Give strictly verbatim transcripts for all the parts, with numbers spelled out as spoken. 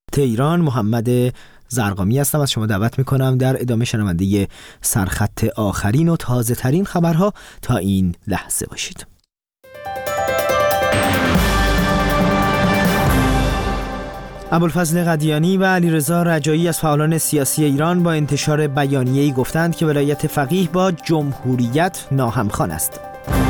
ایران محمد زرقامی هستم. از شما دعوت میکنم در ادامه شنونده سرخط آخرین و تازه ترین خبرها تا این لحظه باشید. ابوالفضل قدیانی و علیرضا رجایی از فعالان سیاسی ایران با انتشار بیانیه‌ای گفتند که ولایت فقیه با جمهوریت ناهمخوان است.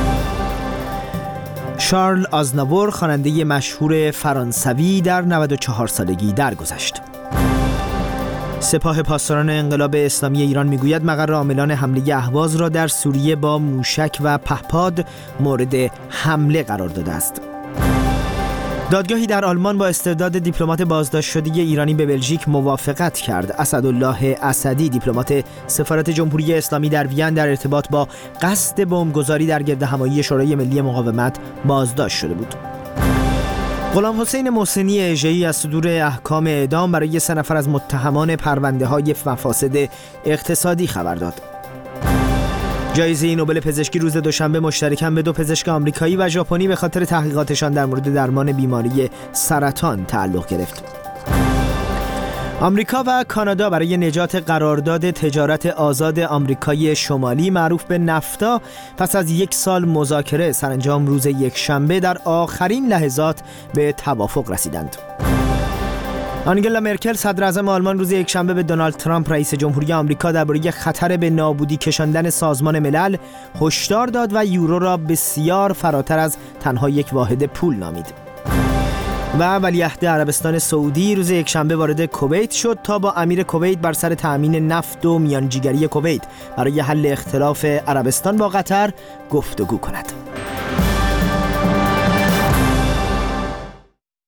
شارل آزناور خواننده مشهور فرانسوی در نود و چهار سالگی درگذشت. سپاه پاسداران انقلاب اسلامی ایران میگوید مقر عاملان حمله اهواز را در سوریه با موشک و پهپاد مورد حمله قرار داده است. دادگاهی در آلمان با استرداد دیپلمات بازداشت شده ایرانی به بلژیک موافقت کرد. اسدالله اسدی دیپلمات سفارت جمهوری اسلامی در وین در ارتباط با قصد بمبگذاری در گردهمایی شورای ملی مقاومت بازداشت شده بود. غلام حسین محسنی اژه‌ای از صدور احکام اعدام برای سه نفر از متهمان پرونده‌های مفاسد اقتصادی خبر داد. جایزه نوبل پزشکی روز دوشنبه مشترکاً به دو پزشک آمریکایی و ژاپنی به خاطر تحقیقاتشان در مورد درمان بیماری سرطان تعلق گرفت. آمریکا و کانادا برای نجات قرارداد تجارت آزاد آمریکای شمالی معروف به نفتا پس از یک سال مذاکره سرانجام روز یکشنبه در آخرین لحظات به توافق رسیدند. آنگلا مرکل صدر اعظم آلمان روز یکشنبه به دونالد ترامپ رئیس جمهوری آمریکا درباره خطر به نابودی کشاندن سازمان ملل هشدار داد و یورو را بسیار فراتر از تنها یک واحد پول نامید. و ولیعهد عربستان سعودی روز یکشنبه وارد کویت شد تا با امیر کویت بر سر تأمین نفت و میانجیگری کویت برای حل اختلاف عربستان با قطر گفتگو کند.